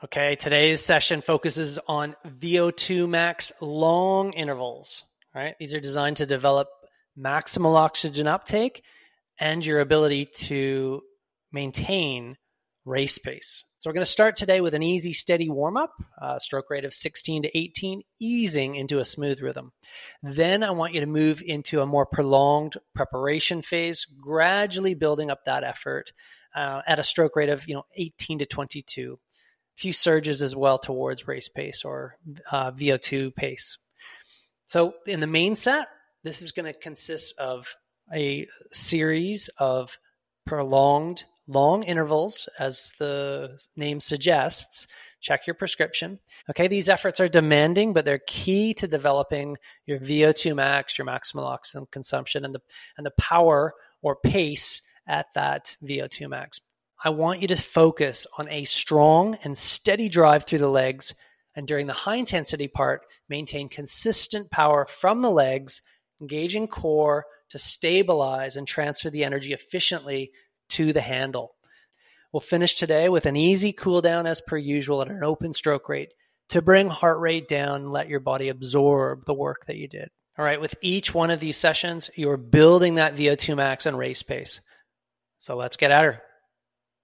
Okay, today's session focuses on VO2 max long intervals. Right? These are designed to develop maximal oxygen uptake and your ability to maintain race pace. So we're going to start today with an easy, steady warm-up, stroke rate of 16 to 18, easing into a smooth rhythm. Then I want you to move into a more prolonged preparation phase, gradually building up that effort at a stroke rate of 18 to 22. A few surges as well towards race pace or VO2 pace. So in the main set, this is going to consist of a series of prolonged long intervals, as the name suggests. Check your prescription. Okay, these efforts are demanding, but they're key to developing your VO2 max, your maximal oxygen consumption, and the power or pace at that VO2 max. I want you to focus on a strong and steady drive through the legs, and during the high intensity part, maintain consistent power from the legs, engaging core to stabilize and transfer the energy efficiently to the handle. We'll finish today with an easy cool down as per usual at an open stroke rate to bring heart rate down and let your body absorb the work that you did. All right, with each one of these sessions, you're building that VO2 max and race pace. So let's get at her.